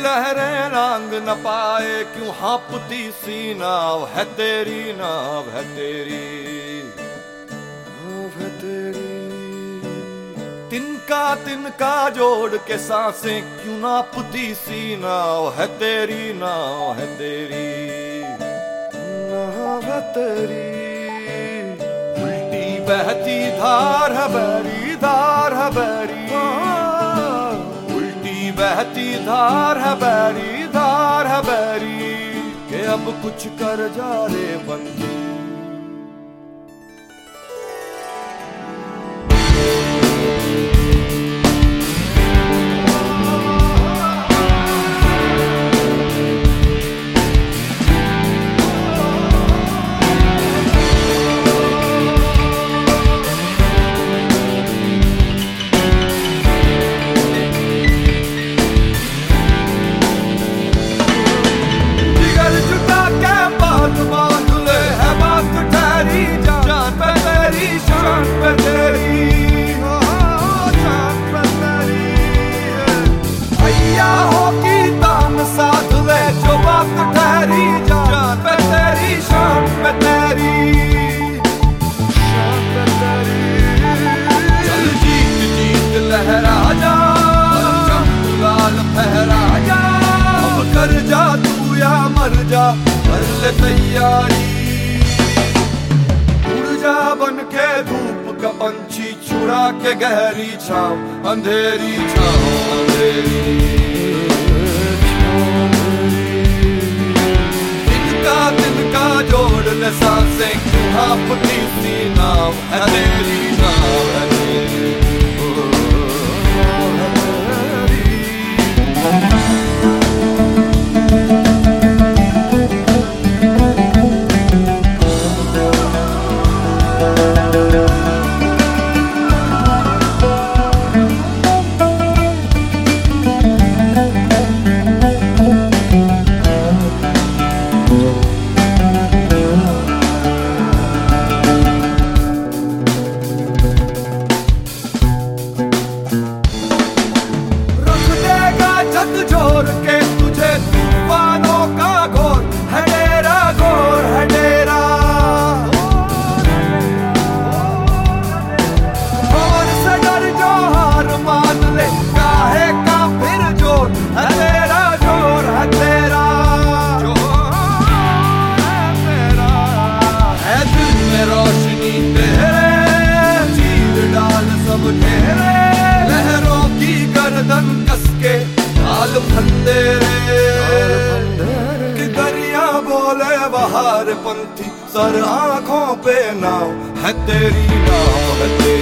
लहरें लांग न पाए क्यों हाँपती सी नाव है तेरी, नाव है तेरी, नाव है तेरी। तिनका तिनका जोड़ के सांसें क्यों नापती सी नाव है तेरी, नाव है तेरी, नाव है तेरी। उल्टी बहती धार है बैरी, धार है बैरी, उल्टी बहती धार है बैरी, धार है बैरी, के अब कुछ कर जा रे बंदी। कर ले तैयारी, उड़ जा बन के धूप का पंछी, छुड़ा के गहरी छाँव अंधेरी, छाँव अंधेरी। तिनका तिनका जोड़ ले सांसें क्यों हाँपती सी नाव है तेरी, नाव है तेरी। लहरों की गर्दन कसके ताल फंदेरे, कि दरिया बोले बहार पंथी, सर आंखों पे नाव है तेरी, नाव है तेरी।